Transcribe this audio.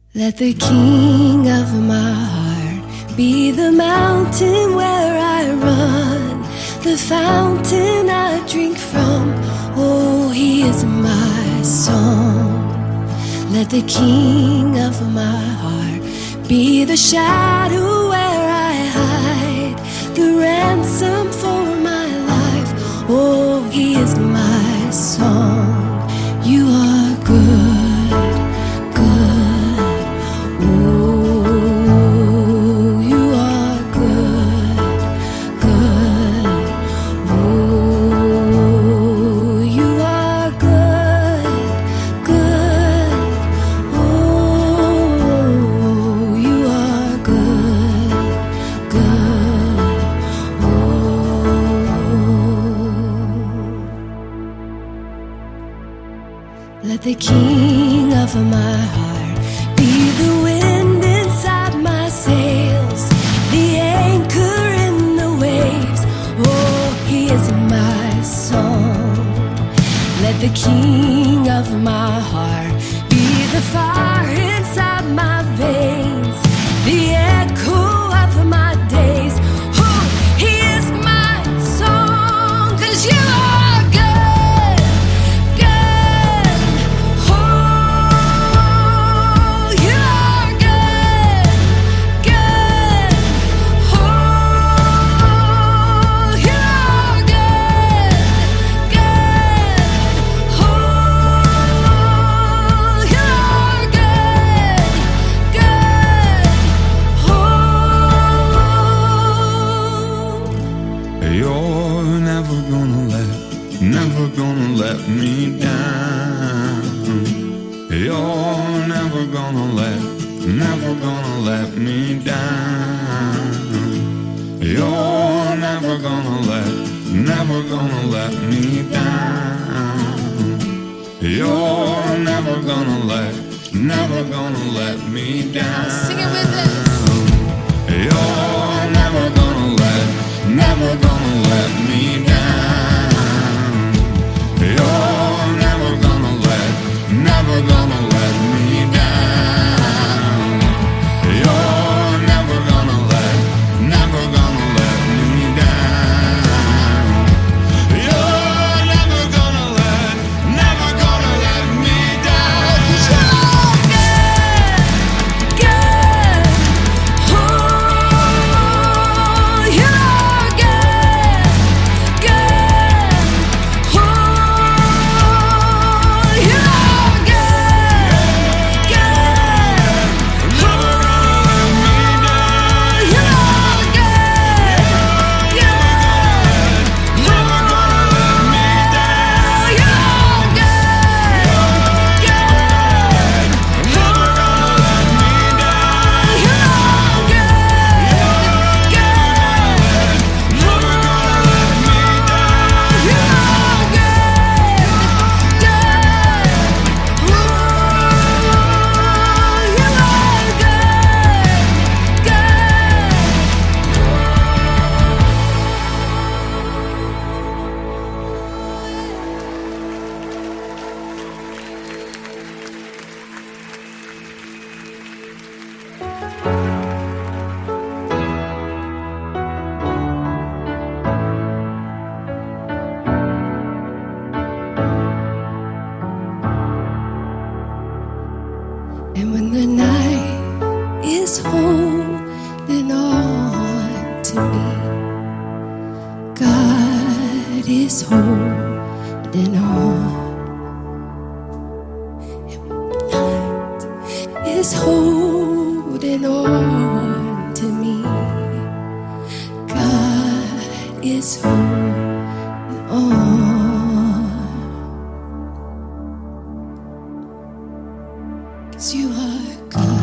Let the king of my heart be the mountain where I run, the fountain I drink from. Oh, he is my song. Let the king of my heart be the shadow where I hide, the ransom for my life. Oh, he is my song. You are good, good. Oh, you are good, good. Oh, you are good, good. Oh, you are good, good. Oh, let the king of my heart be the wind inside my sails, the anchor in the waves. Oh, he is my song. Let the king of my heart be the fire inside my veins, the echo of my days. Oh, he is my song, 'cause you are good, good. Oh, you are good, good. Oh, you are good, good. Oh, you are good, good. Oh, You're never gonna let me down. You're never gonna let me down. You're never gonna let me down. You're never gonna let me down. sing it with us. You're never gonna let me down. You're never gonna let me down. You're never gonna let me down. You're never gonna let me down. Good, good. Oh, you are good, good. Oh, you are good, good. Oh, you are good, good. Never gonna let me down. Oh, you are good, good. Never gonna let me down. You are good, good. Never gonna let me down. You are good, good. Oh, you are And when the night is holding on to me, God is holding on. And when the night is holding on to me, God is holding on. 'Cause you are good.